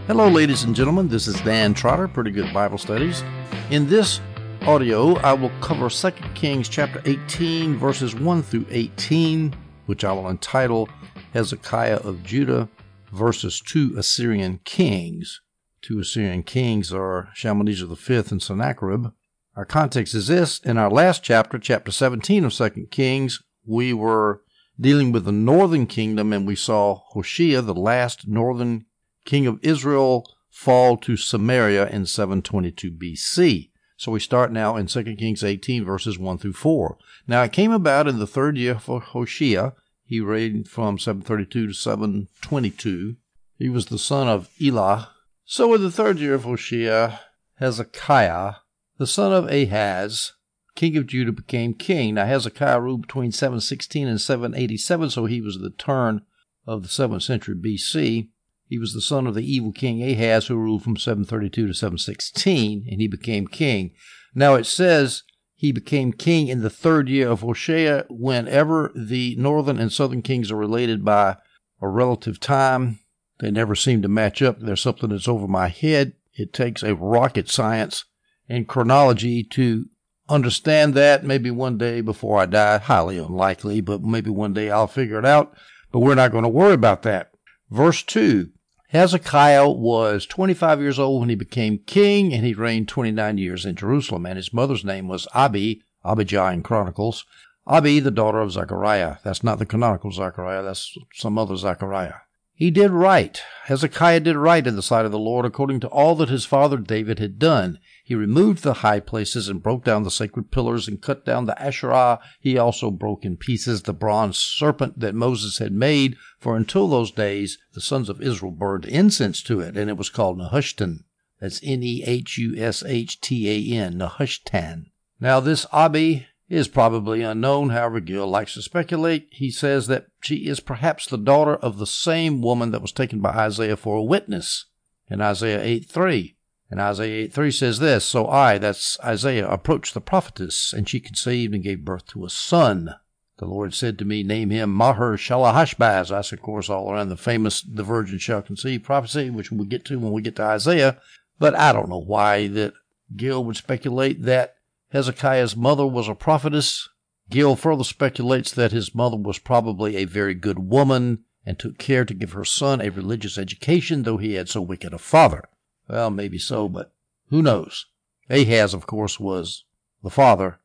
Hello, ladies and gentlemen. This is Dan Trotter, Pretty Good Bible Studies. In this audio, I will cover 2 Kings chapter 18, verses 1 through 18, which I will entitle Hezekiah of Judah versus two Assyrian kings. Two Assyrian kings are Shalmaneser V and Sennacherib. Our context is this. In our last chapter, chapter 17 of 2 Kings, we were dealing with the northern kingdom, and we saw Hoshea, the last northern king of Israel, fall to Samaria in 722 BC. So we start now in 2 Kings 18, verses 1 through 4. Now it came about in the third year for Hoshea. He reigned from 732 to 722. He was the son of Elah. So in the third year of Hoshea, Hezekiah, the son of Ahaz, king of Judah, became king. Now Hezekiah ruled between 716 and 787, so he was the turn of the 7th century BC. He was the son of the evil king Ahaz, who ruled from 732 to 716, and he became king. Now it says he became king in the third year of Hoshea. Whenever the northern and southern kings are related by a relative time, they never seem to match up. There's something that's over my head. It takes a rocket science and chronology to understand that. Maybe one day before I die, highly unlikely, but maybe one day I'll figure it out. But we're not going to worry about that. Verse 2, Hezekiah was 25 years old when he became king, and he reigned 29 years in Jerusalem. And his mother's name was Abijah in Chronicles. Abi, the daughter of Zechariah. That's not the canonical Zechariah, that's some other Zechariah. He did right. Hezekiah did right in the sight of the Lord, according to all that his father David had done. He removed the high places and broke down the sacred pillars and cut down the Asherah. He also broke in pieces the bronze serpent that Moses had made, for until those days the sons of Israel burned incense to it, and it was called Nehushtan. That's Nehushtan, Nehushtan. Now this Abi is probably unknown. However, Gil likes to speculate. He says that she is perhaps the daughter of the same woman that was taken by Isaiah for a witness in Isaiah 8:3. And Isaiah 8:3 says this, So I, that's Isaiah, approached the prophetess, and she conceived and gave birth to a son. The Lord said to me, Name him Maher-shalal-hash-baz. That's, of course, all around the famous the virgin shall conceive prophecy, which we'll get to when we get to Isaiah. But I don't know why that Gil would speculate that Hezekiah's mother was a prophetess. Gil further speculates that his mother was probably a very good woman and took care to give her son a religious education, though he had so wicked a father. Well, maybe so, but who knows? Ahaz, of course, was the father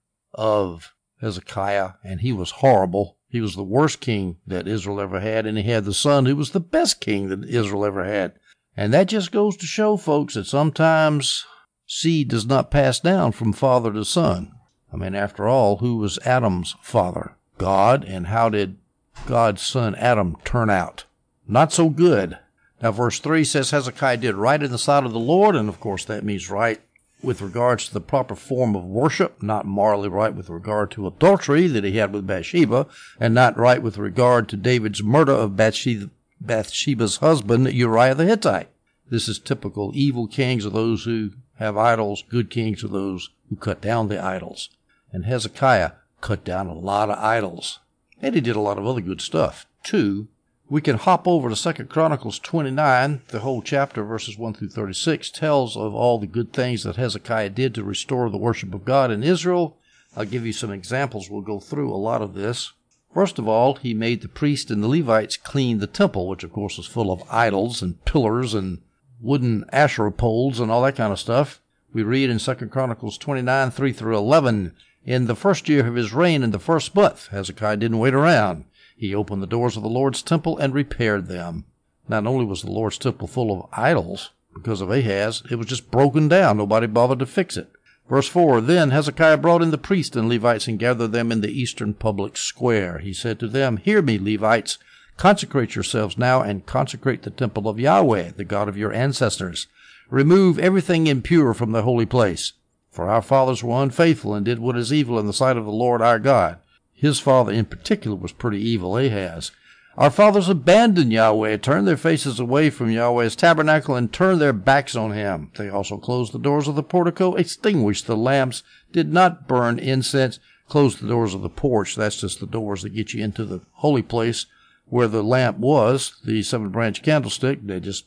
of Hezekiah, and he was horrible. He was the worst king that Israel ever had, and he had the son who was the best king that Israel ever had. And that just goes to show, folks, that sometimes seed does not pass down from father to son. I mean, after all, who was Adam's father? God, and how did God's son Adam turn out? Not so good. Now, verse 3 says Hezekiah did right in the sight of the Lord, and of course that means right with regards to the proper form of worship, not morally right with regard to adultery that he had with Bathsheba, and not right with regard to David's murder of Bathsheba's husband, Uriah the Hittite. This is typical. Evil kings are those who have idols. Good kings are those who cut down the idols. And Hezekiah cut down a lot of idols. And he did a lot of other good stuff, too. We can hop over to 2 Chronicles 29. The whole chapter, verses 1 through 36, tells of all the good things that Hezekiah did to restore the worship of God in Israel. I'll give you some examples. We'll go through a lot of this. First of all, he made the priests and the Levites clean the temple, which of course was full of idols and pillars and wooden Asherah poles and all that kind of stuff. We read in 2 Chronicles 29, 3 through 11, In the first year of his reign, in the first month, Hezekiah didn't wait around. He opened the doors of the Lord's temple and repaired them. Not only was the Lord's temple full of idols because of Ahaz, it was just broken down. Nobody bothered to fix it. Verse 4, Then Hezekiah brought in the priests and Levites and gathered them in the eastern public square. He said to them, Hear me, Levites. Consecrate yourselves now and consecrate the temple of Yahweh, the God of your ancestors. Remove everything impure from the holy place. For our fathers were unfaithful and did what is evil in the sight of the Lord our God. His father in particular was pretty evil, Ahaz. Our fathers abandoned Yahweh, turned their faces away from Yahweh's tabernacle, and turned their backs on him. They also closed the doors of the portico, extinguished the lamps, did not burn incense, closed the doors of the porch. That's just the doors that get you into the holy place where the lamp was, the 7-branch candlestick. They just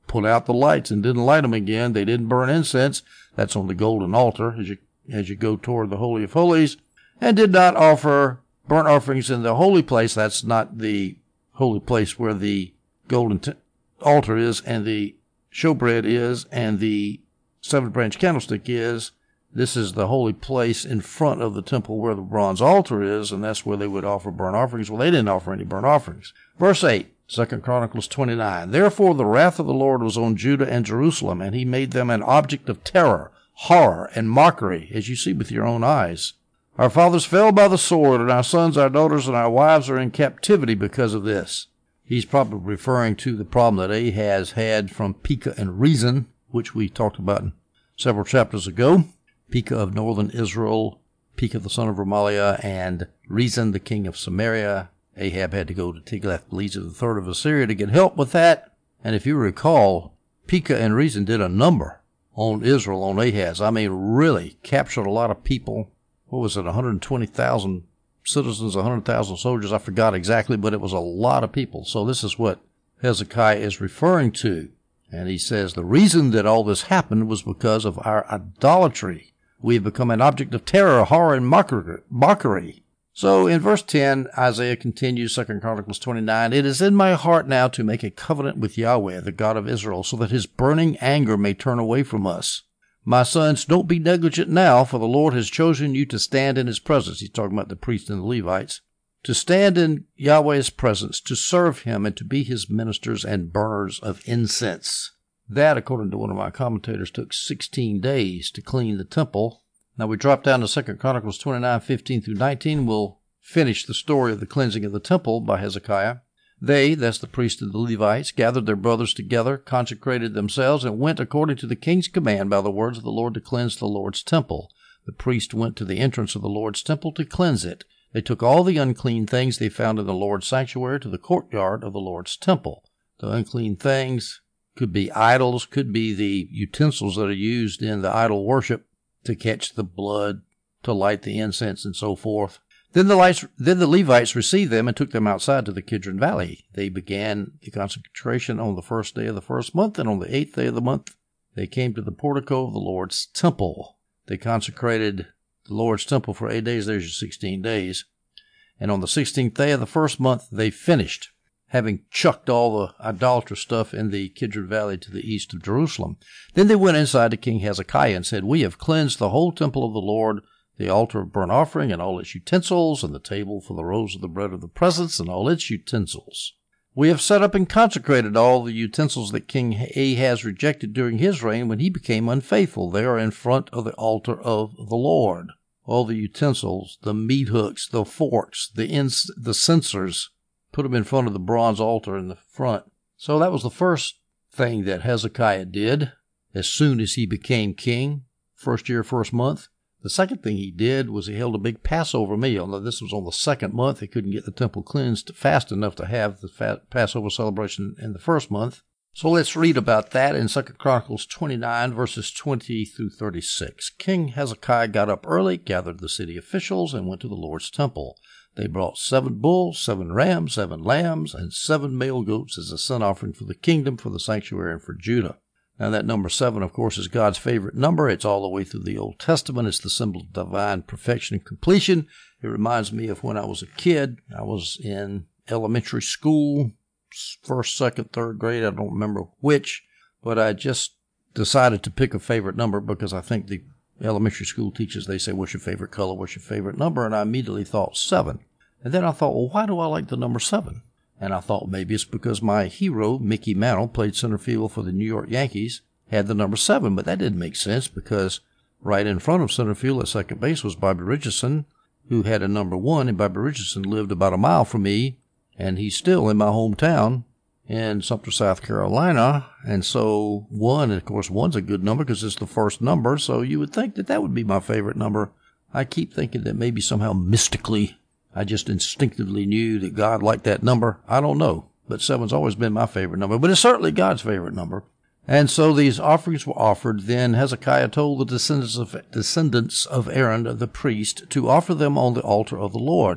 put out the lights and didn't light them again. They didn't burn incense. That's on the golden altar as you go toward the Holy of Holies, and did not offer burnt offerings in the holy place. That's not the holy place where the golden altar is and the showbread is and the seven-branch candlestick is. This is the holy place in front of the temple where the bronze altar is, and that's where they would offer burnt offerings. Well, they didn't offer any burnt offerings. Verse 8, 2 Chronicles 29. Therefore the wrath of the Lord was on Judah and Jerusalem, and he made them an object of terror, horror, and mockery, as you see with your own eyes. Our fathers fell by the sword, and our sons, our daughters, and our wives are in captivity because of this. He's probably referring to the problem that Ahaz had from Pekah and Rezin, which we talked about several chapters ago. Pekah of northern Israel, Pekah the son of Remaliah, and Rezin the king of Samaria. Ahab had to go to Tiglath-Pileser III of Assyria to get help with that. And if you recall, Pekah and Rezin did a number on Israel, on Ahaz. I mean, really captured a lot of people. What was it, 120,000 citizens, 100,000 soldiers? I forgot exactly, but it was a lot of people. So this is what Hezekiah is referring to. And he says the reason that all this happened was because of our idolatry. We have become an object of terror, horror, and mockery. So in verse 10, Isaiah continues, 2 Chronicles 29, It is in my heart now to make a covenant with Yahweh, the God of Israel, so that his burning anger may turn away from us. My sons, don't be negligent now, for the Lord has chosen you to stand in his presence. He's talking about the priests and the Levites. To stand in Yahweh's presence, to serve him, and to be his ministers and burners of incense. That, according to one of my commentators, took 16 days to clean the temple. Now we drop down to 2 Chronicles 29, 15 through 19. We'll finish the story of the cleansing of the temple by Hezekiah. They, that's the priests and the Levites, gathered their brothers together, consecrated themselves, and went according to the king's command by the words of the Lord to cleanse the Lord's temple. The priest went to the entrance of the Lord's temple to cleanse it. They took all the unclean things they found in the Lord's sanctuary to the courtyard of the Lord's temple. The unclean things could be idols, could be the utensils that are used in the idol worship to catch the blood, to light the incense, and so forth. Then the Levites received them and took them outside to the Kidron Valley. They began the consecration on the first day of the first month, and on the 8th day of the month they came to the portico of the Lord's temple. They consecrated the Lord's temple for 8 days. There's your 16 days. And on the 16th day of the first month they finished, having chucked all the idolatrous stuff in the Kidron Valley to the east of Jerusalem. Then they went inside to King Hezekiah and said, We have cleansed the whole temple of the Lord, the altar of burnt offering and all its utensils, and the table for the rows of the bread of the presence and all its utensils. We have set up and consecrated all the utensils that King Ahaz rejected during his reign when he became unfaithful. They are in front of the altar of the Lord. All the utensils, the meat hooks, the forks, the censers, put them in front of the bronze altar in the front. So that was the first thing that Hezekiah did as soon as he became king, first year, first month. The second thing he did was he held a big Passover meal. Now, this was on the second month. He couldn't get the temple cleansed fast enough to have the Passover celebration in the first month. So let's read about that in 2 Chronicles 29, verses 20 through 36. King Hezekiah got up early, gathered the city officials, and went to the Lord's temple. They brought 7 bulls, 7 rams, 7 lambs, and 7 male goats as a sin offering for the kingdom, for the sanctuary, and for Judah. Now that number 7, of course, is God's favorite number. It's all the way through the Old Testament. It's the symbol of divine perfection and completion. It reminds me of when I was a kid. I was in elementary school, first, second, third grade. I don't remember which, but I just decided to pick a favorite number because I think the elementary school teachers, they say, what's your favorite color? What's your favorite number? And I immediately thought 7. And then I thought, well, why do I like the number 7? And I thought maybe it's because my hero, Mickey Mantle, played center field for the New York Yankees, had the number 7. But that didn't make sense because right in front of center field at second base was Bobby Richardson, who had a number 1. And Bobby Richardson lived about a mile from me, and he's still in my hometown in Sumter, South Carolina. And so 1, of course, 1's a good number because it's the first number. So you would think that that would be my favorite number. I keep thinking that maybe somehow mystically I just instinctively knew that God liked that number. I don't know, but 7's always been my favorite number, but it's certainly God's favorite number. And so these offerings were offered. Then Hezekiah told the descendants of Aaron, the priest, to offer them on the altar of the Lord.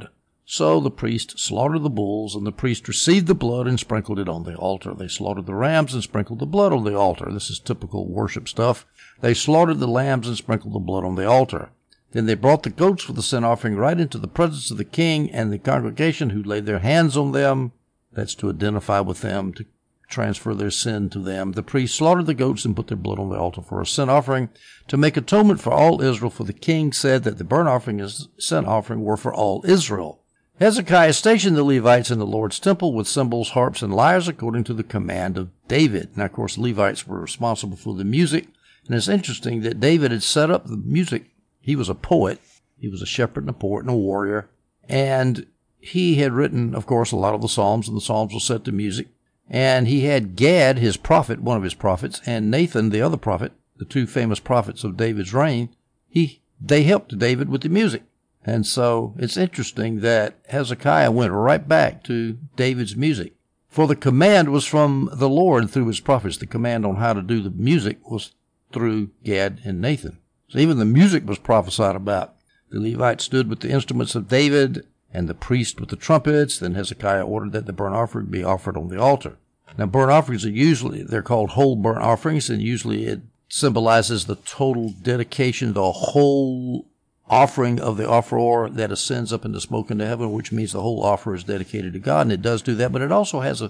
So the priest slaughtered the bulls, and the priest received the blood and sprinkled it on the altar. They slaughtered the rams and sprinkled the blood on the altar. This is typical worship stuff. They slaughtered the lambs and sprinkled the blood on the altar. Then they brought the goats for the sin offering right into the presence of the king and the congregation, who laid their hands on them. That's to identify with them, to transfer their sin to them. The priest slaughtered the goats and put their blood on the altar for a sin offering to make atonement for all Israel, for the king said that the burnt offering and sin offering were for all Israel. Hezekiah stationed the Levites in the Lord's temple with cymbals, harps, and lyres according to the command of David. Now, of course, the Levites were responsible for the music, and it's interesting that David had set up the music. He was a poet. He was a shepherd and a poet and a warrior, and he had written, of course, a lot of the Psalms, and the Psalms were set to music. And he had Gad, his prophet, one of his prophets, and Nathan, the other prophet, the two famous prophets of David's reign. They helped David with the music. And so it's interesting that Hezekiah went right back to David's music. For the command was from the Lord through his prophets. The command on how to do the music was through Gad and Nathan. So even the music was prophesied about. The Levites stood with the instruments of David, and the priest with the trumpets. Then Hezekiah ordered that the burnt offering be offered on the altar. Now, burnt offerings they're called whole burnt offerings, and usually it symbolizes the total dedication, the whole offering of the offerer that ascends up into smoke into heaven, which means the whole offer is dedicated to God, and it does do that, but it also has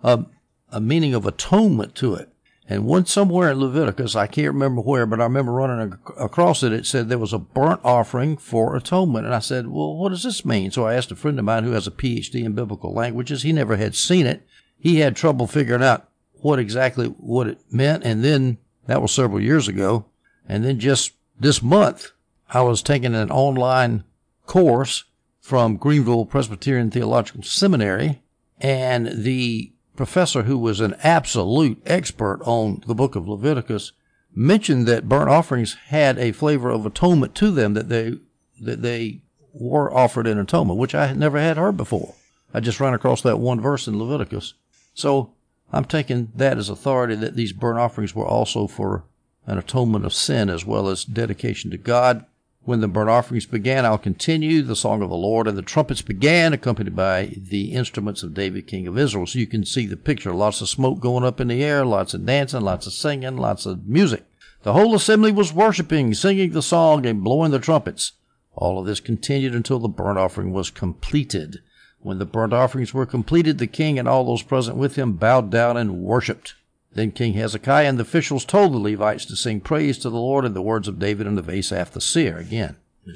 a meaning of atonement to it. And somewhere in Leviticus, I can't remember where, but I remember running across it, it said there was a burnt offering for atonement. And I said, well, what does this mean? So I asked a friend of mine who has a PhD in biblical languages. He never had seen it. He had trouble figuring out what it meant. And then that was several years ago. And then just this month, I was taking an online course from Greenville Presbyterian Theological Seminary, and the professor, who was an absolute expert on the book of Leviticus, mentioned that burnt offerings had a flavor of atonement to them, that they were offered in atonement, which I had never had heard before. I just ran across that one verse in Leviticus. So I'm taking that as authority that these burnt offerings were also for an atonement of sin as well as dedication to God. When the burnt offerings began, I'll continue the song of the Lord, and the trumpets began, accompanied by the instruments of David, king of Israel. So you can see the picture. Lots of smoke going up in the air, lots of dancing, lots of singing, lots of music. The whole assembly was worshiping, singing the song, and blowing the trumpets. All of this continued until the burnt offering was completed. When the burnt offerings were completed, the king and all those present with him bowed down and worshipped. Then King Hezekiah and the officials told the Levites to sing praise to the Lord in the words of David and of Asaph the seer. Again,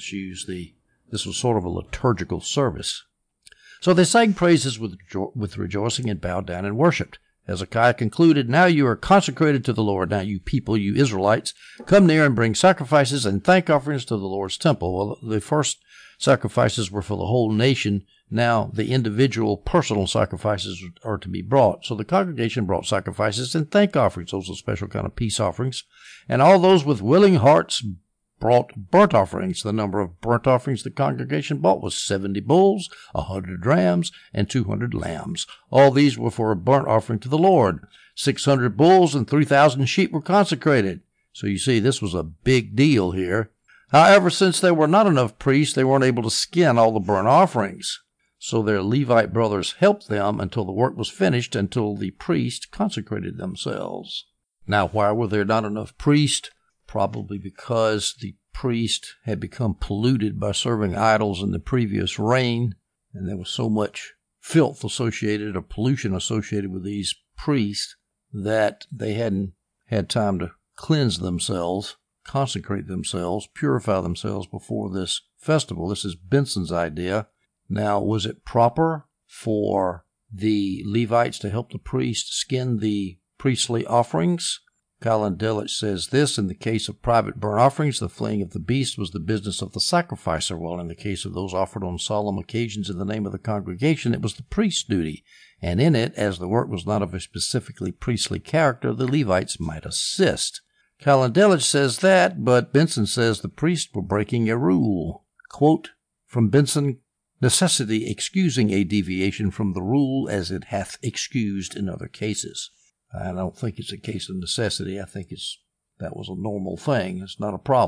this was sort of a liturgical service. So they sang praises with rejoicing and bowed down and worshipped. Hezekiah concluded, now you are consecrated to the Lord. Now you people, you Israelites, come near and bring sacrifices and thank offerings to the Lord's temple. Well, the first sacrifices were for the whole nation. Now the individual personal sacrifices are to be brought. So the congregation brought sacrifices and thank offerings. Those are special kind of peace offerings. And all those with willing hearts brought burnt offerings. The number of burnt offerings the congregation brought was 70 bulls, 100 rams, and 200 lambs. All these were for a burnt offering to the Lord. 600 bulls and 3,000 sheep were consecrated. So you see, this was a big deal here. However, since there were not enough priests, they weren't able to skin all the burnt offerings. So their Levite brothers helped them until the work was finished, until the priest consecrated themselves. Now, why were there not enough priests? Probably because the priest had become polluted by serving idols in the previous reign, and there was so much filth associated or pollution associated with these priests that they hadn't had time to cleanse themselves, consecrate themselves, purify themselves before this festival. This is Benson's idea. Now, was it proper for the Levites to help the priest skin the priestly offerings? Colin Delitzsch says this, in the case of private burnt offerings, the flaying of the beast was the business of the sacrificer, while in the case of those offered on solemn occasions in the name of the congregation, it was the priest's duty. And in it, as the work was not of a specifically priestly character, the Levites might assist. Colin Delitzsch says that, but Benson says the priests were breaking a rule. Quote from Benson, necessity excusing a deviation from the rule as it hath excused in other cases. I don't think it's a case of necessity. I think that was a normal thing. It's not a problem.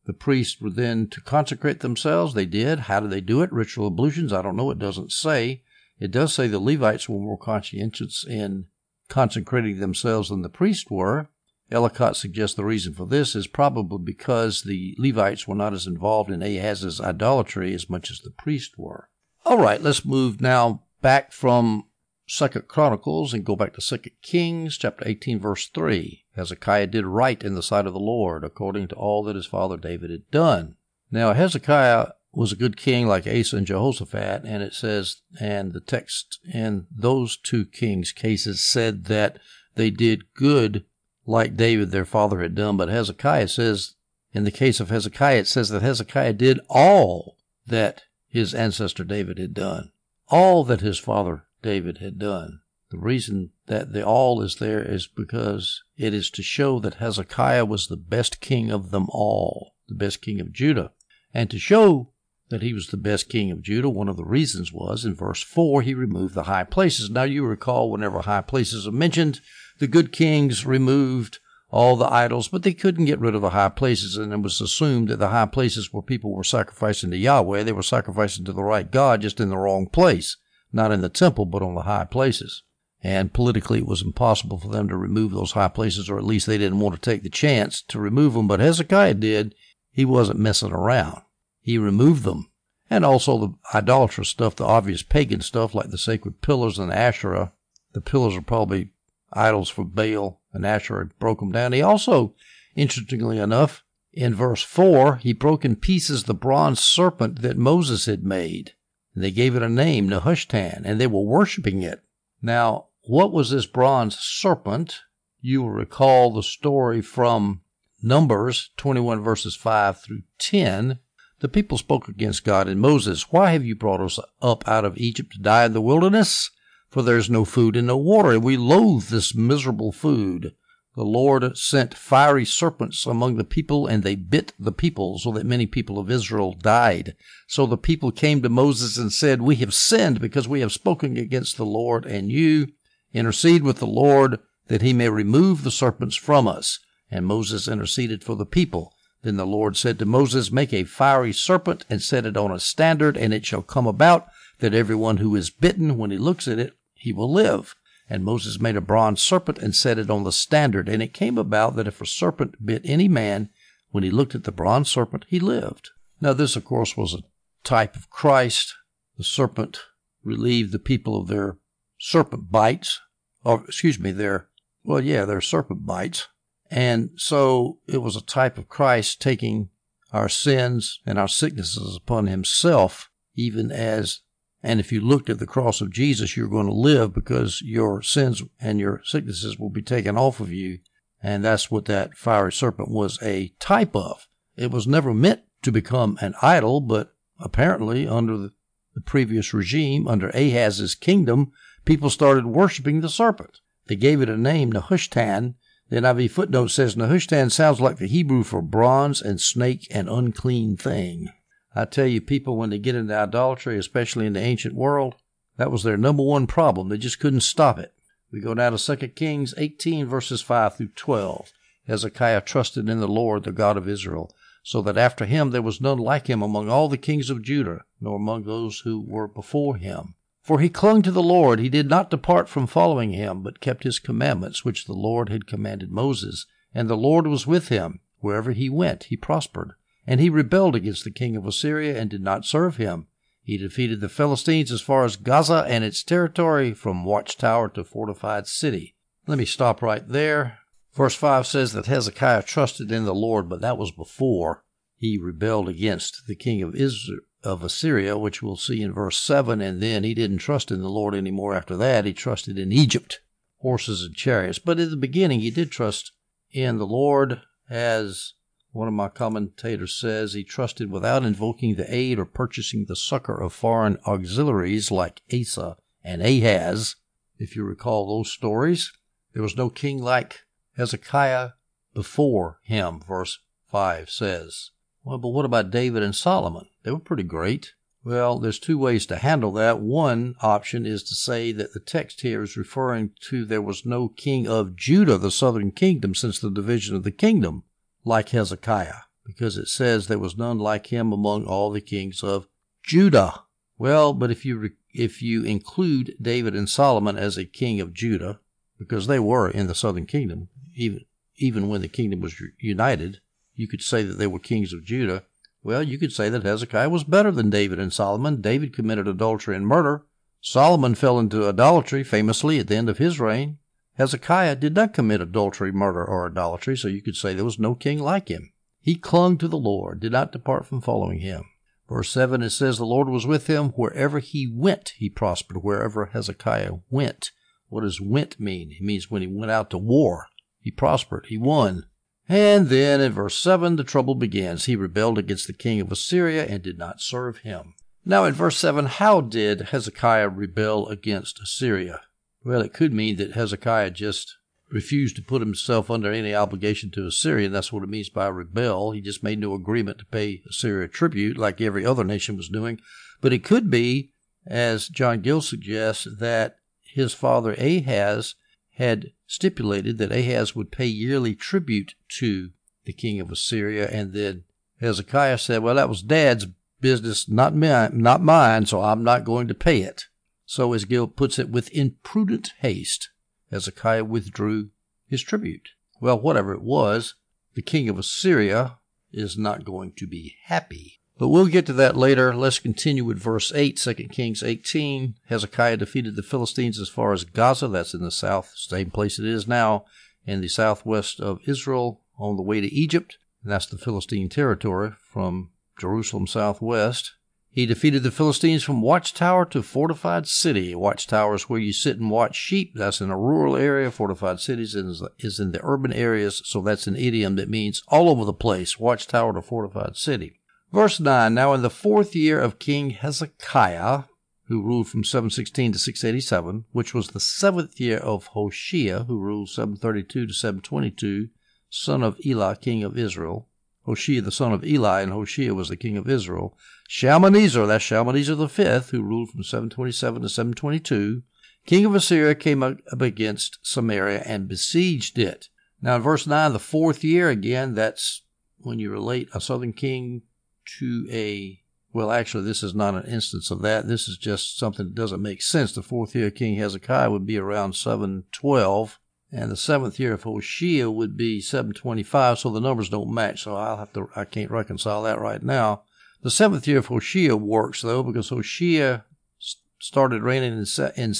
The priests were then to consecrate themselves. They did. How did they do it? Ritual ablutions? I don't know. It doesn't say. It does say the Levites were more conscientious in consecrating themselves than the priests were. Ellicott suggests the reason for this is probably because the Levites were not as involved in Ahaz's idolatry as much as the priests were. All right, let's move now back from 2 Chronicles and go back to 2 Kings, chapter 18, verse 3. Hezekiah did right in the sight of the Lord, according to all that his father David had done. Now, Hezekiah was a good king like Asa and Jehoshaphat, and it says, and the text in those two kings' cases said that they did good like David their father had done. But Hezekiah says, in the case of Hezekiah, it says that Hezekiah did all that his ancestor David had done. All that his father David had done. The reason that the all is there is because it is to show that Hezekiah was the best king of them all, the best king of Judah. And to show that he was the best king of Judah, one of the reasons was, in verse 4, he removed the high places. Now you recall whenever high places are mentioned, the good kings removed all the idols, but they couldn't get rid of the high places, and it was assumed that the high places where people were sacrificing to Yahweh, they were sacrificing to the right God, just in the wrong place, not in the temple, but on the high places. And politically, it was impossible for them to remove those high places, or at least they didn't want to take the chance to remove them, but Hezekiah did. He wasn't messing around. He removed them. And also the idolatrous stuff, the obvious pagan stuff, like the sacred pillars and Asherah. The pillars are probably idols for Baal, and Asherah broke them down. He also, interestingly enough, in verse 4, he broke in pieces the bronze serpent that Moses had made. And they gave it a name, Nehushtan, and they were worshiping it. Now, what was this bronze serpent? You will recall the story from Numbers 21 verses 5 through 10. The people spoke against God and Moses. Why have you brought us up out of Egypt to die in the wilderness? For there is no food and no water, and we loathe this miserable food. The Lord sent fiery serpents among the people, and they bit the people, so that many people of Israel died. So the people came to Moses and said, we have sinned because we have spoken against the Lord, and you intercede with the Lord that he may remove the serpents from us. And Moses interceded for the people. Then the Lord said to Moses, make a fiery serpent and set it on a standard, and it shall come about that everyone who is bitten, when he looks at it, he will live. And Moses made a bronze serpent and set it on the standard. And it came about that if a serpent bit any man, when he looked at the bronze serpent, he lived. Now this, of course, was a type of Christ. The serpent relieved the people of their serpent bites. Their serpent bites. And so it was a type of Christ taking our sins and our sicknesses upon himself, even as, and if you looked at the cross of Jesus, you're going to live because your sins and your sicknesses will be taken off of you. And that's what that fiery serpent was a type of. It was never meant to become an idol, but apparently under the previous regime, under Ahaz's kingdom, people started worshiping the serpent. They gave it a name, Nehushtan. The NIV footnote says Nehushtan sounds like the Hebrew for bronze and snake and unclean thing. I tell you, people, when they get into idolatry, especially in the ancient world, that was their number one problem. They just couldn't stop it. We go down to 2 Kings 18, verses 5 through 12. Hezekiah trusted in the Lord, the God of Israel, so that after him there was none like him among all the kings of Judah, nor among those who were before him. For he clung to the Lord, he did not depart from following him, but kept his commandments, which the Lord had commanded Moses. And the Lord was with him. Wherever he went, he prospered. And he rebelled against the king of Assyria and did not serve him. He defeated the Philistines as far as Gaza and its territory, from watchtower to fortified city. Let me stop right there. Verse 5 says that Hezekiah trusted in the Lord, but that was before he rebelled against the king of Assyria, which we'll see in verse 7, and then he didn't trust in the Lord anymore after that. He trusted in Egypt, horses and chariots. But in the beginning, he did trust in the Lord. As one of my commentators says, he trusted without invoking the aid or purchasing the succor of foreign auxiliaries like Asa and Ahaz. If you recall those stories, there was no king like Hezekiah before him, verse 5 says. Well, but what about David and Solomon? They were pretty great. Well, there's two ways to handle that. One option is to say that the text here is referring to there was no king of Judah, the southern kingdom, since the division of the kingdom, like Hezekiah. because it says there was none like him among all the kings of Judah. Well, but if you include David and Solomon as a king of Judah, because they were in the southern kingdom, even when the kingdom was united, you could say that they were kings of Judah. Well, you could say that Hezekiah was better than David and Solomon. David committed adultery and murder. Solomon fell into idolatry famously at the end of his reign. Hezekiah did not commit adultery, murder, or idolatry, so you could say there was no king like him. He clung to the Lord, did not depart from following him. Verse 7, it says, the Lord was with him. Wherever he went, he prospered. Wherever Hezekiah went. What does went mean? It means when he went out to war, he prospered, he won. And then in verse 7, the trouble begins. He rebelled against the king of Assyria and did not serve him. Now in verse 7, how did Hezekiah rebel against Assyria? Well, it could mean that Hezekiah just refused to put himself under any obligation to Assyria, and that's what it means by rebel. He just made no agreement to pay Assyria tribute like every other nation was doing. But it could be, as John Gill suggests, that his father Ahaz had stipulated that Ahaz would pay yearly tribute to the king of Assyria, and then Hezekiah said, well, that was Dad's business, not mine, so I'm not going to pay it. So as Gill puts it, with imprudent haste, Hezekiah withdrew his tribute. Well, whatever it was, the king of Assyria is not going to be happy. But we'll get to that later. Let's continue with verse 8, 2 Kings 18. Hezekiah defeated the Philistines as far as Gaza. That's in the south, same place it is now, in the southwest of Israel, on the way to Egypt. And that's the Philistine territory from Jerusalem southwest. He defeated the Philistines from watchtower to fortified city. A watchtower is where you sit and watch sheep. That's in a rural area. Fortified cities is in the urban areas, so that's an idiom that means all over the place, watchtower to fortified city. Verse 9, now in the 4th year of King Hezekiah, who ruled from 716 to 687, which was the 7th year of Hoshea, who ruled 732 to 722, son of Elah, king of Israel. Hoshea, the son of Eli, and Hoshea was the king of Israel. Shalmaneser, that's Shalmaneser the 5th, who ruled from 727 to 722, king of Assyria, came up against Samaria and besieged it. Now in verse 9, the 4th year, again, that's when you relate a southern king to well, actually, this is not an instance of that. This is just something that doesn't make sense. The 4th year of King Hezekiah would be around 712, and the 7th year of Hoshea would be 725, so the numbers don't match, so I can't reconcile that right now. The 7th year of Hoshea works, though, because Hoshea started reigning in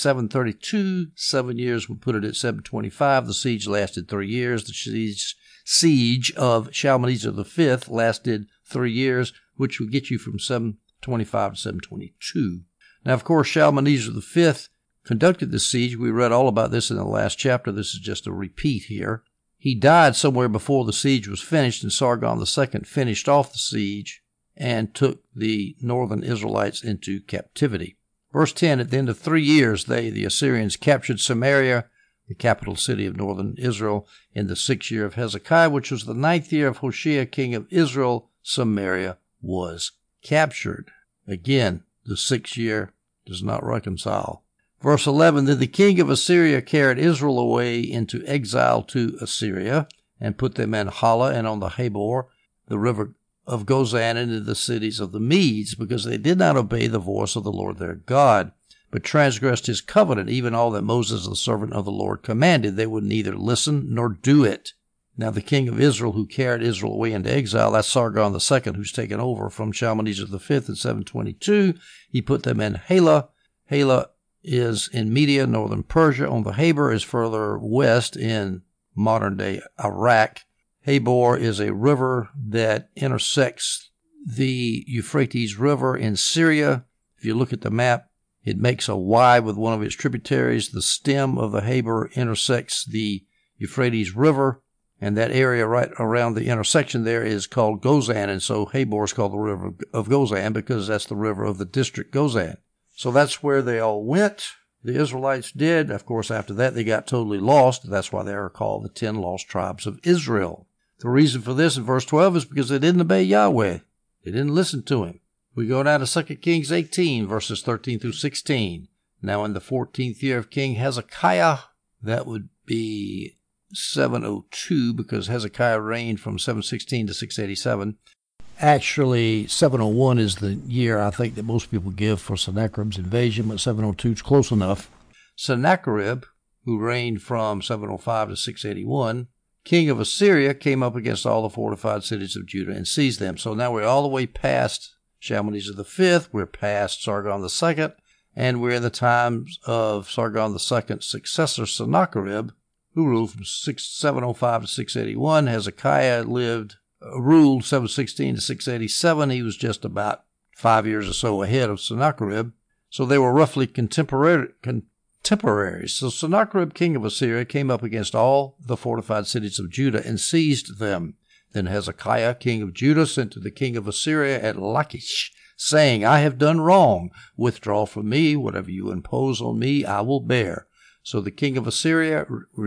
732. 7 years would put it at 725. The siege lasted 3 years. The siege of Shalmaneser the 5th lasted 3 years, which would get you from 725 to 722. Now, of course, Shalmaneser the 5th conducted the siege. We read all about this in the last chapter. This is just a repeat here. He died somewhere before the siege was finished, and Sargon II finished off the siege and took the northern Israelites into captivity. Verse 10, at the end of 3 years, the Assyrians, captured Samaria, the capital city of northern Israel, in the 6th year of Hezekiah, which was the 9th year of Hoshea, king of Israel. Samaria was captured. Again, the 6th year does not reconcile. Verse 11, then the king of Assyria carried Israel away into exile to Assyria, and put them in Hala and on the Habor, the river of Gozan, and in the cities of the Medes, because they did not obey the voice of the Lord their God, but transgressed his covenant, even all that Moses the servant of the Lord commanded. They would neither listen nor do it. Now the king of Israel, who carried Israel away into exile, that's Sargon II, who's taken over from Shalmaneser the 5th in 722. He put them in Hala. Hala is in Media, northern Persia. On the Habor is further west in modern-day Iraq. Habor is a river that intersects the Euphrates River in Syria. If you look at the map, it makes a Y with one of its tributaries. The stem of the Habor intersects the Euphrates River, and that area right around the intersection there is called Gozan, and so Habor is called the river of Gozan because that's the river of the district Gozan. So that's where they all went. The Israelites did. Of course, after that, they got totally lost. That's why they are called the 10 lost tribes of Israel. The reason for this in verse 12 is because they didn't obey Yahweh. They didn't listen to him. We go down to 2 Kings 18, verses 13 through 16. Now in the 14th year of King Hezekiah, that would be 702 because Hezekiah reigned from 716 to 687. Actually, 701 is the year I think that most people give for Sennacherib's invasion, but 702 is close enough. Sennacherib, who reigned from 705 to 681, king of Assyria, came up against all the fortified cities of Judah and seized them. So now we're all the way past Shalmaneser V, we're past Sargon II, and we're in the times of Sargon II's successor, Sennacherib, who ruled from 705 to 681. Hezekiah ruled 716 to 687. He was just about 5 years or so ahead of Sennacherib. So they were roughly contemporaries. So Sennacherib, king of Assyria, came up against all the fortified cities of Judah and seized them. Then Hezekiah, king of Judah, sent to the king of Assyria at Lachish, saying, I have done wrong. Withdraw from me. Whatever you impose on me, I will bear. So the king of Assyria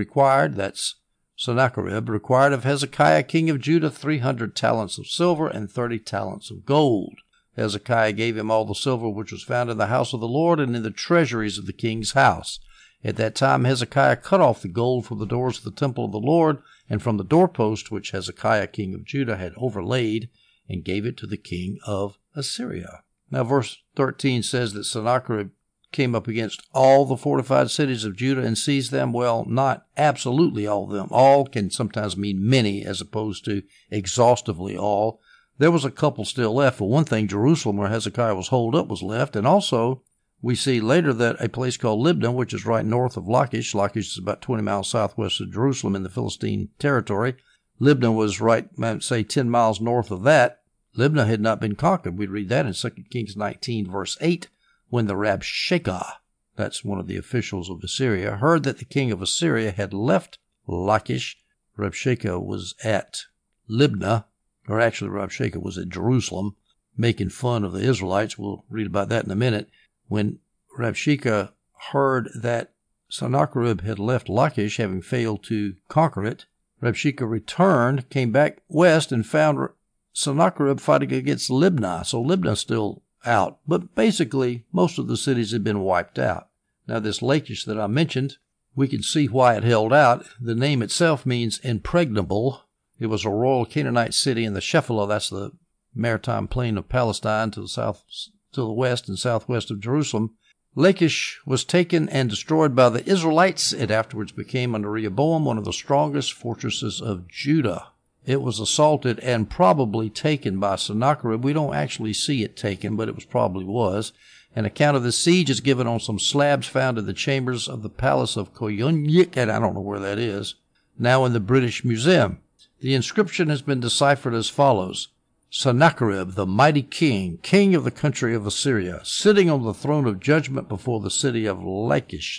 that's Sennacherib, required of Hezekiah, king of Judah, 300 talents of silver and 30 talents of gold. Hezekiah gave him all the silver which was found in the house of the Lord and in the treasuries of the king's house. At that time Hezekiah cut off the gold from the doors of the temple of the Lord and from the doorpost which Hezekiah, king of Judah, had overlaid, and gave it to the king of Assyria. Now verse 13 says that Sennacherib came up against all the fortified cities of Judah and seized them. Well, not absolutely all of them. All can sometimes mean many as opposed to exhaustively all. There was a couple still left. For one thing, Jerusalem, where Hezekiah was holed up, was left. And also, we see later that a place called Libnah, which is right north of Lachish. Lachish is about 20 miles southwest of Jerusalem in the Philistine territory. Libnah was right, say, 10 miles north of that. Libnah had not been conquered. We read that in 2 Kings 19, verse 8, when the Rabshakeh, that's one of the officials of Assyria, heard that the king of Assyria had left Lachish. Rabshakeh was at Libnah. Or actually, Rabshakeh was at Jerusalem, making fun of the Israelites. We'll read about that in a minute. When Rabshakeh heard that Sennacherib had left Lachish, having failed to conquer it, Rabshakeh returned, came back west, and found Sennacherib fighting against Libnah. So Libnah's still out. But basically, most of the cities had been wiped out. Now, this Lachish that I mentioned, we can see why it held out. The name itself means impregnable. It was a royal Canaanite city in the Shephelah, that's the maritime plain of Palestine to the west and southwest of Jerusalem. Lachish was taken and destroyed by the Israelites. It afterwards became, under Rehoboam, one of the strongest fortresses of Judah. It was assaulted and probably taken by Sennacherib. We don't actually see it taken, but it probably was. An account of the siege is given on some slabs found in the chambers of the palace of Koyunjik, and I don't know where that is, now in the British Museum. The inscription has been deciphered as follows. Sennacherib, the mighty king, king of the country of Assyria, sitting on the throne of judgment before the city of Lachish.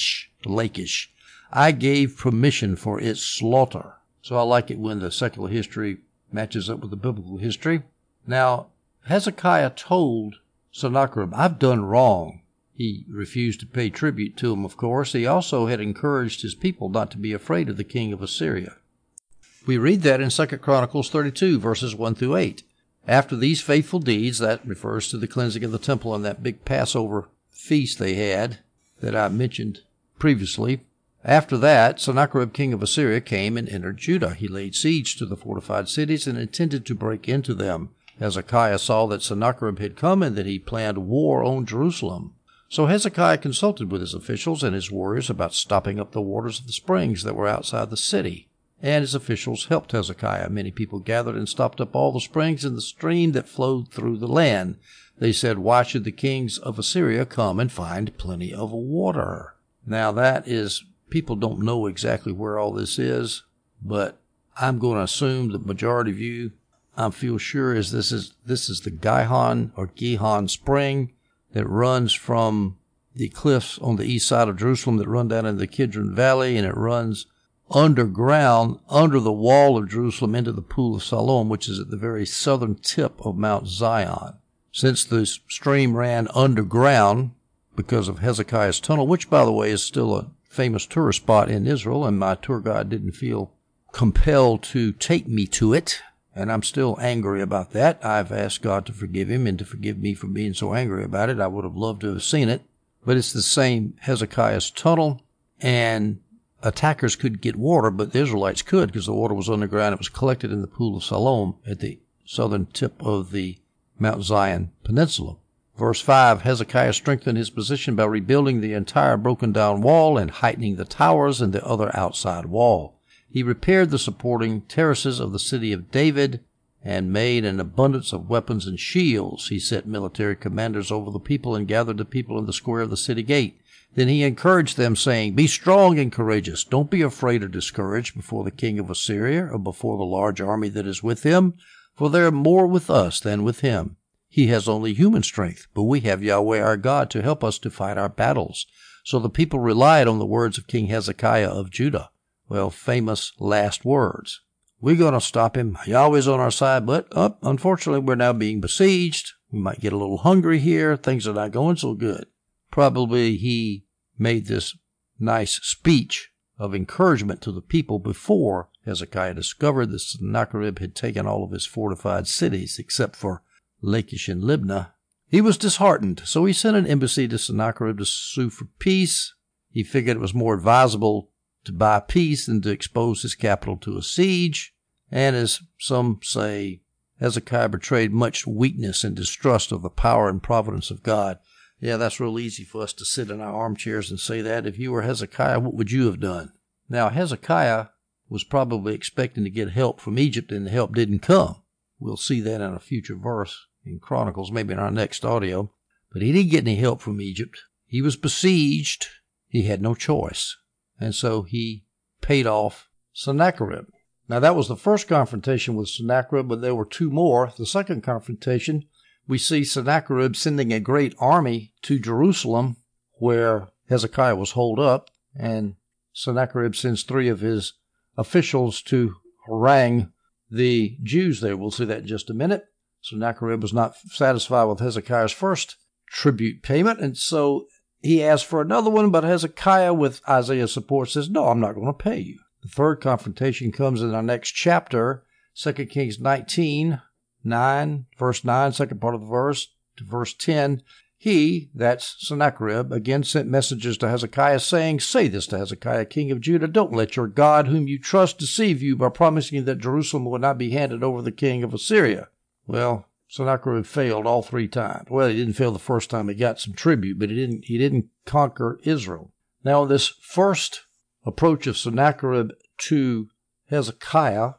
I gave permission for its slaughter. So I like it when the secular history matches up with the biblical history. Now, Hezekiah told Sennacherib, I've done wrong. He refused to pay tribute to him, of course. He also had encouraged his people not to be afraid of the king of Assyria. We read that in 2 Chronicles 32, verses 1 through 8. After these faithful deeds, that refers to the cleansing of the temple and that big Passover feast they had that I mentioned previously. After that, Sennacherib, king of Assyria, came and entered Judah. He laid siege to the fortified cities and intended to break into them. Hezekiah saw that Sennacherib had come and that he planned war on Jerusalem. So Hezekiah consulted with his officials and his warriors about stopping up the waters of the springs that were outside the city. And his officials helped Hezekiah. Many people gathered and stopped up all the springs in the stream that flowed through the land. They said, why should the kings of Assyria come and find plenty of water? Now that is, people don't know exactly where all this is, but I'm going to assume the majority of you, I feel sure, is this is the Gihon or Gihon Spring that runs from the cliffs on the east side of Jerusalem that run down into the Kidron Valley, and it runs underground, under the wall of Jerusalem, into the Pool of Siloam, which is at the very southern tip of Mount Zion. Since the stream ran underground because of Hezekiah's tunnel, which, by the way, is still a famous tourist spot in Israel, and my tour guide didn't feel compelled to take me to it, and I'm still angry about that. I've asked God to forgive him and to forgive me for being so angry about it. I would have loved to have seen it, but it's the same Hezekiah's tunnel, and attackers couldn't get water, but the Israelites could because the water was underground. It was collected in the pool of Siloam at the southern tip of the Mount Zion Peninsula. Verse 5, Hezekiah strengthened his position by rebuilding the entire broken-down wall and heightening the towers and the other outside wall. He repaired the supporting terraces of the city of David and made an abundance of weapons and shields. He set military commanders over the people and gathered the people in the square of the city gate. Then he encouraged them, saying, Be strong and courageous. Don't be afraid or discouraged before the king of Assyria or before the large army that is with him, for there are more with us than with him. He has only human strength, but we have Yahweh our God to help us to fight our battles. So the people relied on the words of King Hezekiah of Judah. Well, famous last words. We're going to stop him. Yahweh's on our side, but unfortunately we're now being besieged. We might get a little hungry here. Things are not going so good. Probably he made this nice speech of encouragement to the people before Hezekiah discovered that Sennacherib had taken all of his fortified cities except for Lachish and Libnah. He was disheartened, so he sent an embassy to Sennacherib to sue for peace. He figured it was more advisable to buy peace than to expose his capital to a siege. And as some say, Hezekiah betrayed much weakness and distrust of the power and providence of God. Yeah, that's real easy for us to sit in our armchairs and say that. If you were Hezekiah, what would you have done? Now, Hezekiah was probably expecting to get help from Egypt, and the help didn't come. We'll see that in a future verse in Chronicles, maybe in our next audio. But he didn't get any help from Egypt. He was besieged. He had no choice. And so he paid off Sennacherib. Now, that was the first confrontation with Sennacherib, but there were two more. The second confrontation, we see Sennacherib sending a great army to Jerusalem where Hezekiah was holed up, and Sennacherib sends 3 of his officials to harangue the Jews there. We'll see that in just a minute. Sennacherib was not satisfied with Hezekiah's first tribute payment, and so he asked for another one, but Hezekiah, with Isaiah's support, says, No, I'm not going to pay you. The third confrontation comes in our next chapter, 2 Kings 19, 9, verse 9, second part of the verse, to verse 10. He, that's Sennacherib, again sent messengers to Hezekiah, saying, Say this to Hezekiah, king of Judah, Don't let your God, whom you trust, deceive you by promising that Jerusalem will not be handed over to the king of Assyria. Well, Sennacherib failed all 3 times. Well, he didn't fail the first time. He got some tribute, but he didn't conquer Israel. Now, this first approach of Sennacherib to Hezekiah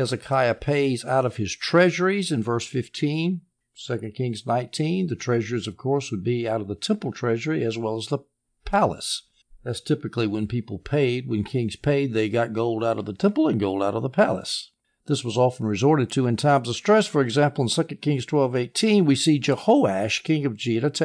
pays out of his treasuries in verse 15, 2 Kings 19. The treasuries, of course, would be out of the temple treasury as well as the palace. That's typically when people paid. When kings paid, they got gold out of the temple and gold out of the palace. This was often resorted to in times of stress. For example, in 2 Kings 12:18, we see Jehoash, king of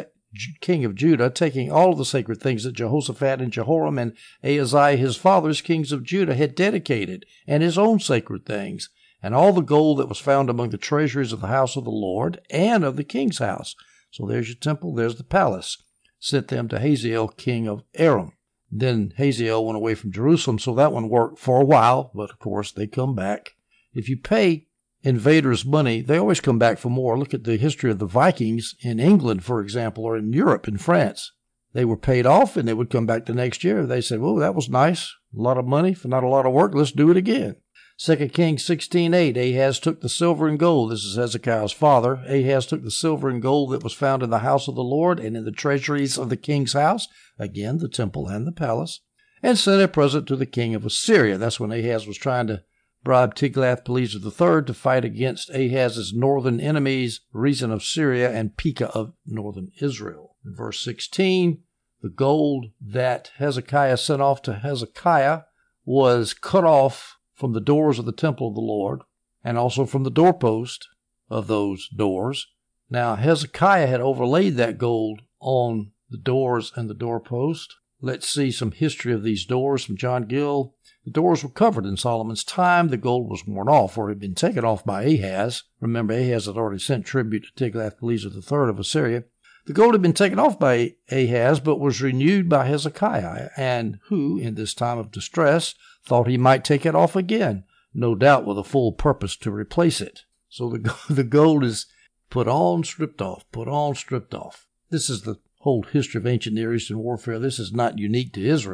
Judah, taking all of the sacred things that Jehoshaphat and Jehoram and Ahaziah, his fathers, kings of Judah, had dedicated, and his own sacred things, and all the gold that was found among the treasuries of the house of the Lord and of the king's house. So there's your temple, there's the palace. Sent them to Hazael, king of Aram. Then Hazael went away from Jerusalem, so that one worked for a while, but of course they come back. If you pay invaders money, they always come back for more. Look at the history of the Vikings in England, for example, or in Europe, in France. They were paid off, and they would come back the next year. They said, well, that was nice. A lot of money for not a lot of work. Let's do it again. 2 Kings 16:8, Ahaz took the silver and gold. This is Hezekiah's father. Ahaz took the silver and gold that was found in the house of the Lord and in the treasuries of the king's house, again, the temple and the palace, and sent a present to the king of Assyria. That's when Ahaz was trying to bribe Tiglath-Pileser III to fight against Ahaz's northern enemies, Rezin of Syria and Pekah of northern Israel. In verse 16, the gold that Hezekiah sent off to Hezekiah was cut off from the doors of the temple of the Lord and also from the doorpost of those doors. Now, Hezekiah had overlaid that gold on the doors and the doorpost. Let's see some history of these doors from John Gill. The doors were covered in Solomon's time. The gold was worn off, or had been taken off by Ahaz. Remember, Ahaz had already sent tribute to Tiglath-Pileser III of Assyria. The gold had been taken off by Ahaz, but was renewed by Hezekiah, and who, in this time of distress, thought he might take it off again, no doubt with a full purpose to replace it. So the gold is put on, stripped off, put on, stripped off. This is the whole history of ancient Near Eastern warfare. This is not unique to Israel.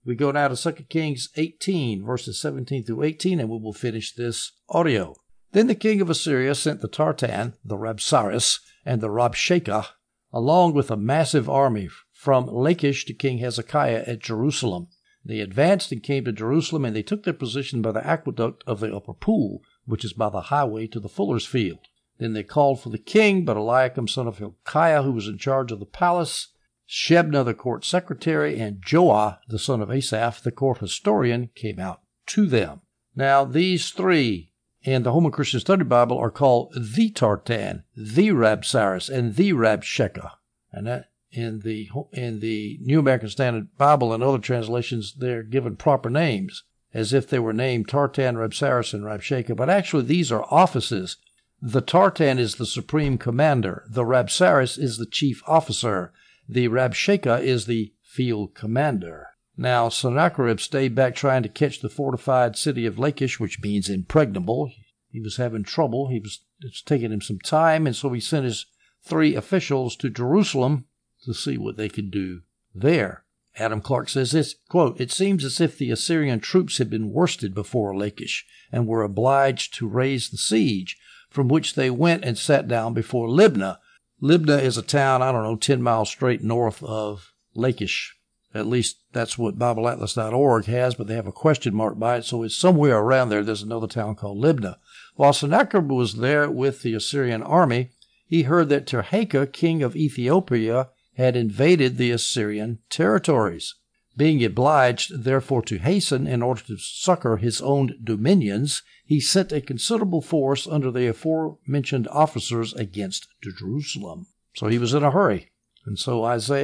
We go now to 2 Kings 18, verses 17 through 18, and we will finish this audio. Then the king of Assyria sent the Tartan, the Rabsaris, and the Rabshakeh, along with a massive army from Lachish to King Hezekiah at Jerusalem. They advanced and came to Jerusalem, and they took their position by the aqueduct of the upper pool, which is by the highway to the fuller's field. Then they called for the king, but Eliakim son of Hilkiah, who was in charge of the palace, Shebna the court secretary, and Joah the son of Asaph, the court historian, came out to them. Now these three in the Holman Christian Study Bible are called the Tartan, the Rabsaris, and the Rabshakeh. And that in the New American Standard Bible and other translations, they're given proper names, as if they were named Tartan, Rabsaris, and Rabshakeh. But actually, these are offices. The Tartan is the supreme commander. The Rabsaris is the chief officer. The Rabshakeh is the field commander. Now, Sennacherib stayed back trying to catch the fortified city of Lachish, which means impregnable. He was having trouble. It's taking him some time, and so he sent his 3 officials to Jerusalem to see what they could do there. Adam Clark says this, quote, "It seems as if the Assyrian troops had been worsted before Lachish and were obliged to raise the siege, from which they went and sat down before Libnah." Libnah is a town, 10 miles straight north of Lachish. At least that's what BibleAtlas.org has, but they have a question mark by it, so it's somewhere around there. There's another town called Libnah. While Sennacherib was there with the Assyrian army, he heard that Tirhakah, king of Ethiopia, had invaded the Assyrian territories. Being obliged, therefore, to hasten in order to succor his own dominions, he sent a considerable force under the aforementioned officers against Jerusalem. So he was in a hurry. And so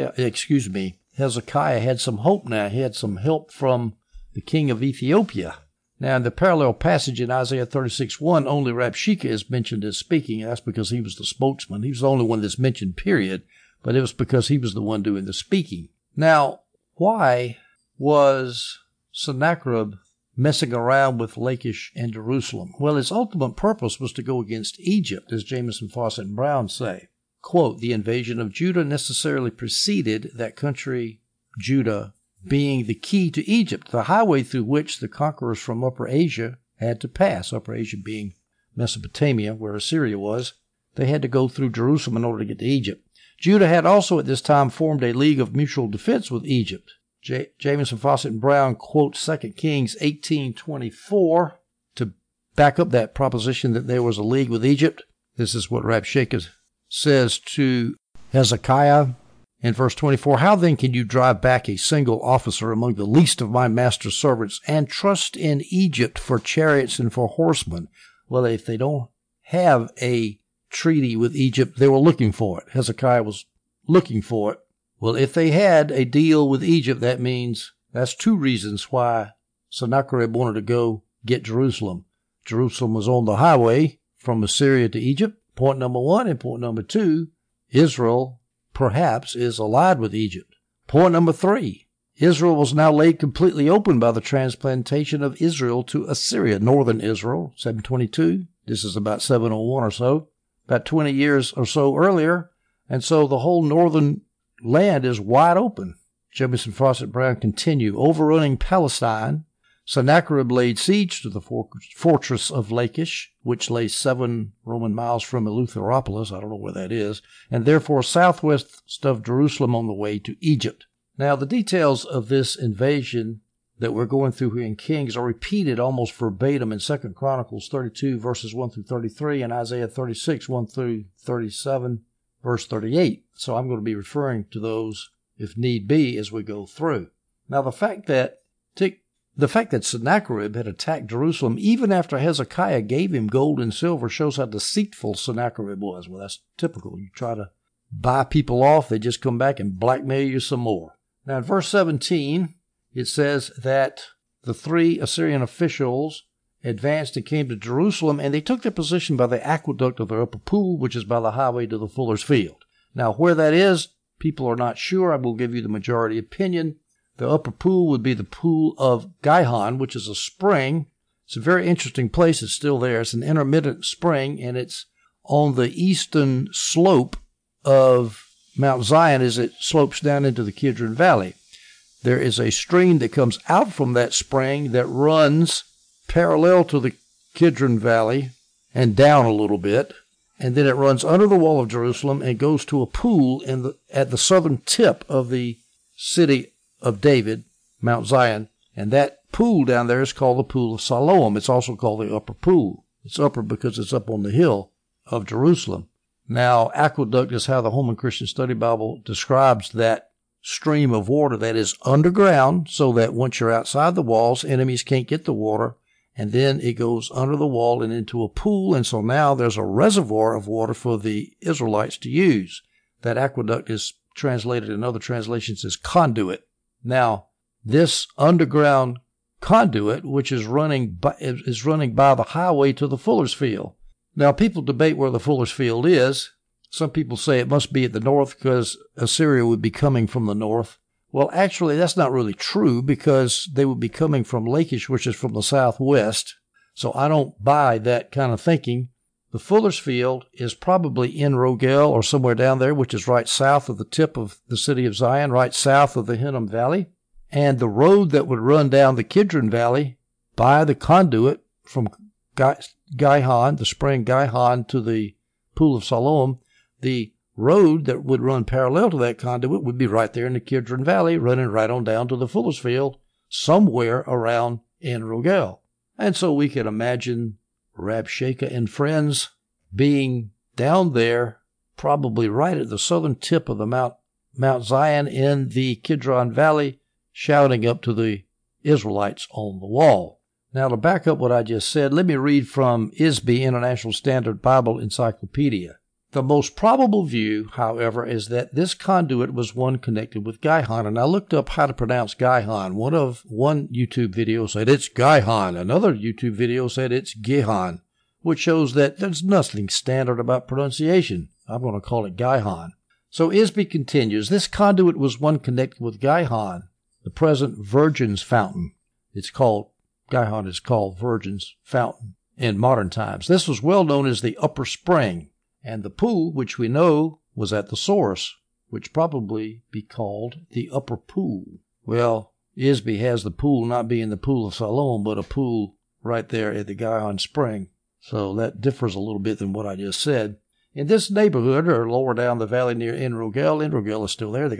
Hezekiah had some hope now. He had some help from the king of Ethiopia. Now, in the parallel passage in Isaiah 36:1, only Rabshakeh is mentioned as speaking. That's because he was the spokesman. He was the only one that's mentioned, period. But it was because he was the one doing the speaking. Now, why was Sennacherib messing around with Lachish and Jerusalem? Well, his ultimate purpose was to go against Egypt, as Jamieson, Fawcett, and Brown say. Quote, "The invasion of Judah necessarily preceded that country, Judah, being the key to Egypt, the highway through which the conquerors from Upper Asia had to pass." Upper Asia being Mesopotamia, where Assyria was. They had to go through Jerusalem in order to get to Egypt. Judah had also at this time formed a league of mutual defense with Egypt. Jamieson, Fawcett, and Brown quote 2 Kings 18:24 to back up that proposition that there was a league with Egypt. This is what Rabshakeh says to Hezekiah in verse 24, "How then can you drive back a single officer among the least of my master's servants and trust in Egypt for chariots and for horsemen?" Well, if they don't have a treaty with Egypt, they were looking for it. Hezekiah was looking for it. Well, if they had a deal with Egypt, that means that's 2 reasons why Sennacherib wanted to go get Jerusalem. Jerusalem was on the highway from Assyria to Egypt, point number 1. And point number 2, Israel perhaps is allied with Egypt. Point number 3, Israel was now laid completely open by the transplantation of Israel to Assyria, northern Israel, 722. This is about 701 or so. About 20 years or so earlier, and so the whole northern land is wide open. Jamieson, Fawcett, Brown continue. Overrunning Palestine, Sennacherib laid siege to the fortress of Lachish, which lay 7 Roman miles from Eleutheropolis, I don't know where that is, and therefore southwest of Jerusalem on the way to Egypt. Now, the details of this invasion that we're going through here in Kings are repeated almost verbatim in 2 Chronicles 32, verses 1 through 33, and Isaiah 36, 1 through 37, verse 38. So I'm going to be referring to those, if need be, as we go through. Now, the fact that Sennacherib had attacked Jerusalem even after Hezekiah gave him gold and silver shows how deceitful Sennacherib was. Well, that's typical. You try to buy people off, they just come back and blackmail you some more. Now, in verse 17, it says that the 3 Assyrian officials advanced and came to Jerusalem, and they took their position by the aqueduct of the upper pool, which is by the highway to the fuller's field. Now, where that is, people are not sure. I will give you the majority opinion. The upper pool would be the pool of Gihon, which is a spring. It's a very interesting place. It's still there. It's an intermittent spring, and it's on the eastern slope of Mount Zion as it slopes down into the Kidron Valley. there is a stream that comes out from that spring that runs parallel to the Kidron Valley and down a little bit, and then it runs under the wall of Jerusalem and goes to a pool at the southern tip of the city of David, Mount Zion, and that pool down there is called the Pool of Siloam. It's also called the Upper Pool. It's upper because it's up on the hill of Jerusalem. Now, aqueduct is how the Holman Christian Study Bible describes that stream of water that is underground, so that once you're outside the walls, enemies can't get the water, and then it goes under the wall and into a pool, and so now there's a reservoir of water for the Israelites to use. That aqueduct is translated in other translations as conduit. Now, this underground conduit, which is running by the highway to the Fuller's Field. Now, people debate where the Fuller's Field is. Some people say it must be at the north because Assyria would be coming from the north. Well, actually, that's not really true because they would be coming from Lachish, which is from the southwest. So I don't buy that kind of thinking. The Fuller's Field is probably in Rogel or somewhere down there, which is right south of the tip of the city of Zion, right south of the Hinnom Valley. And the road that would run down the Kidron Valley by the conduit from Gihon, the spring Gihon, to the Pool of Siloam, the road that would run parallel to that conduit would be right there in the Kidron Valley, running right on down to the Fuller's Field, somewhere around En Rogel. And so we can imagine Rabshakeh and friends being down there, probably right at the southern tip of the Mount Zion in the Kidron Valley, shouting up to the Israelites on the wall. Now, to back up what I just said, let me read from ISBE, International Standard Bible Encyclopedia. The most probable view, however, is that this conduit was one connected with Gihon. And I looked up how to pronounce Gihon. One YouTube video said it's Gihon. Another YouTube video said it's Gihon, which shows that there's nothing standard about pronunciation. I'm going to call it Gihon. So ISBE continues, this conduit was one connected with Gihon, the present Virgin's Fountain. Gihon is called Virgin's Fountain in modern times. This was well known as the Upper Spring, and the pool, which we know was at the source, which probably be called the Upper Pool. Well, ISBE has the pool not being the Pool of Siloam, but a pool right there at the Gihon Spring. So that differs a little bit than what I just said. In this neighborhood, or lower down the valley near En Rogel is still there.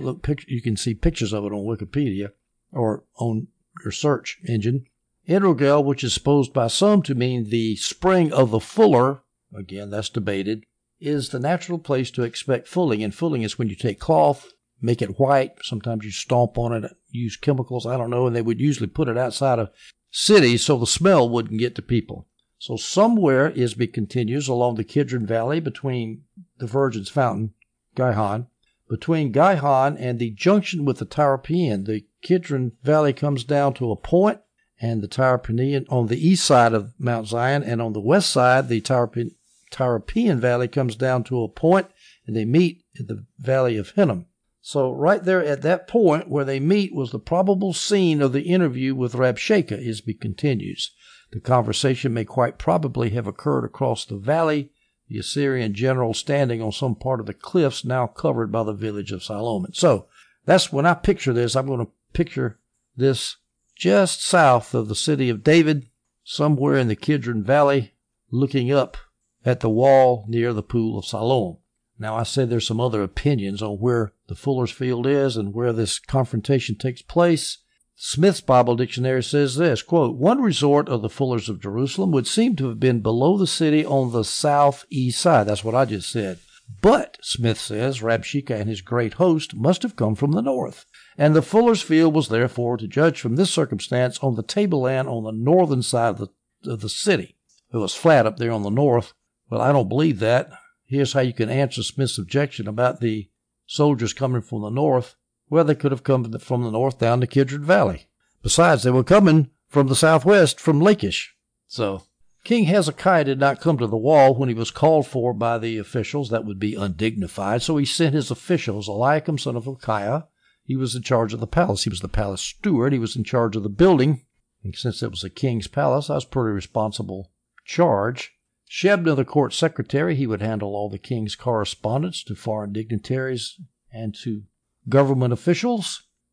You can see pictures of it on Wikipedia or on your search engine. En Rogel, which is supposed by some to mean the spring of the fuller, again, that's debated, is the natural place to expect fulling. And fulling is when you take cloth, make it white. Sometimes you stomp on it, use chemicals, I don't know, and they would usually put it outside of cities so the smell wouldn't get to people. So somewhere, ISBE continues, along the Kidron Valley between the Virgin's Fountain, Gihon, between Gihon and the junction with the Tyropoeon. The Kidron Valley comes down to a point, and the Tyropoeon on the east side of Mount Zion, and on the west side, the Tyropoeon Valley comes down to a point, and they meet in the Valley of Hinnom. So right there at that point where they meet was the probable scene of the interview with Rabshakeh, ISBE continues. The conversation may quite probably have occurred across the valley, the Assyrian general standing on some part of the cliffs now covered by the village of Siloam. So that's when I picture this. I'm going to picture this just south of the city of David, somewhere in the Kidron Valley, looking up at the wall near the Pool of Siloam. Now, I said there's some other opinions on where the Fuller's Field is and where this confrontation takes place. Smith's Bible Dictionary says this, quote, one resort of the Fullers of Jerusalem would seem to have been below the city on the southeast side. That's what I just said. But, Smith says, Rabshakeh and his great host must have come from the north. And the Fuller's Field was therefore, to judge from this circumstance, on the tableland on the northern side of the city. It was flat up there on the north. Well, I don't believe that. Here's how you can answer Smith's objection about the soldiers coming from the north. Well, they could have come from the north down the Kidron Valley. Besides, they were coming from the southwest, from Lachish. So, King Hezekiah did not come to the wall when he was called for by the officials. That would be undignified. So he sent his officials, Eliakim, son of Hilkiah. He was in charge of the palace. He was the palace steward. He was in charge of the building. And since it was a king's palace, that was a pretty responsible charge. Shebna, the court secretary, he would handle all the king's correspondence to foreign dignitaries and to government officials.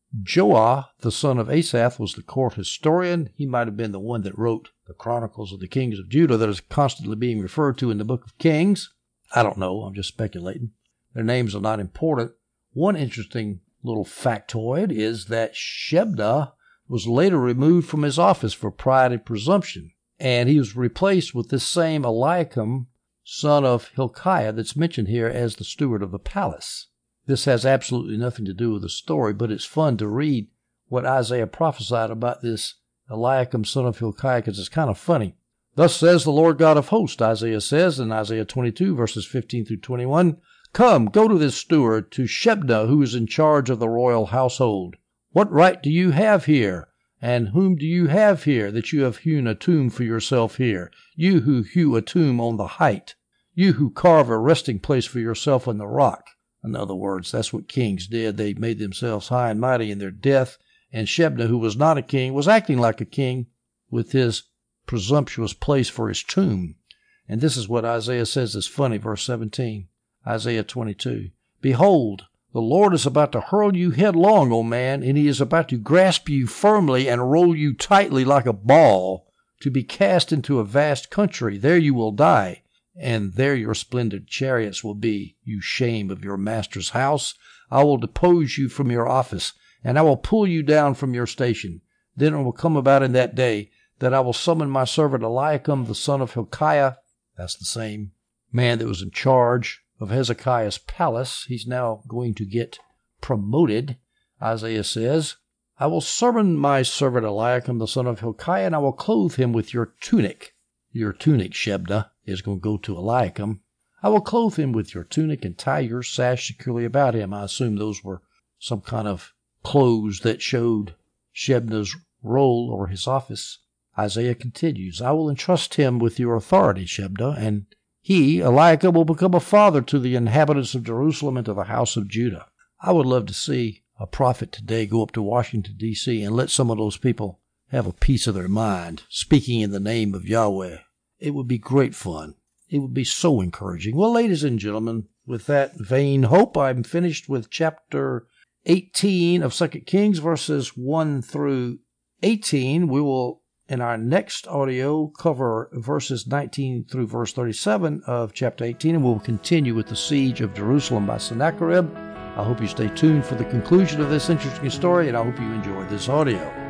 Joah, the son of Asaph, was the court historian. He might have been the one that wrote the Chronicles of the Kings of Judah that is constantly being referred to in the book of Kings. I don't know. I'm just speculating. Their names are not important. One interesting little factoid is that Shebna was later removed from his office for pride and presumption, and he was replaced with this same Eliakim, son of Hilkiah, that's mentioned here as the steward of the palace. This has absolutely nothing to do with the story, but it's fun to read what Isaiah prophesied about this Eliakim, son of Hilkiah, because it's kind of funny. Thus says the Lord God of hosts, Isaiah says in Isaiah 22, verses 15 through 21, Come, go to this steward, to Shebna, who is in charge of the royal household. What right do you have here? And whom do you have here, that you have hewn a tomb for yourself here? You who hew a tomb on the height. You who carve a resting place for yourself in the rock. In other words, that's what kings did. They made themselves high and mighty in their death. And Shebna, who was not a king, was acting like a king with his presumptuous place for his tomb. And this is what Isaiah says is funny, verse 17, Isaiah 22. Behold, the Lord is about to hurl you headlong, O man, and he is about to grasp you firmly and roll you tightly like a ball, to be cast into a vast country. There you will die, and there your splendid chariots will be, you shame of your master's house. I will depose you from your office, and I will pull you down from your station. Then it will come about in that day that I will summon my servant Eliakim, the son of Hilkiah. That's the same man that was in charge of Hezekiah's palace. He's now going to get promoted. Isaiah says, I will summon my servant Eliakim, the son of Hilkiah, and I will clothe him with your tunic. Your tunic, Shebna, is going to go to Eliakim. I will clothe him with your tunic and tie your sash securely about him. I assume those were some kind of clothes that showed Shebna's role or his office. Isaiah continues, I will entrust him with your authority, Shebna, and he, Eliakim, will become a father to the inhabitants of Jerusalem and to the house of Judah. I would love to see a prophet today go up to Washington, D.C. and let some of those people have a piece of their mind, speaking in the name of Yahweh. It would be great fun. It would be so encouraging. Well, ladies and gentlemen, with that vain hope, I'm finished with chapter 18 of 2 Kings, verses 1 through 18. We will, in our next audio, cover verses 19 through verse 37 of chapter 18, and we'll continue with the siege of Jerusalem by Sennacherib. I hope you stay tuned for the conclusion of this interesting story, and I hope you enjoyed this audio.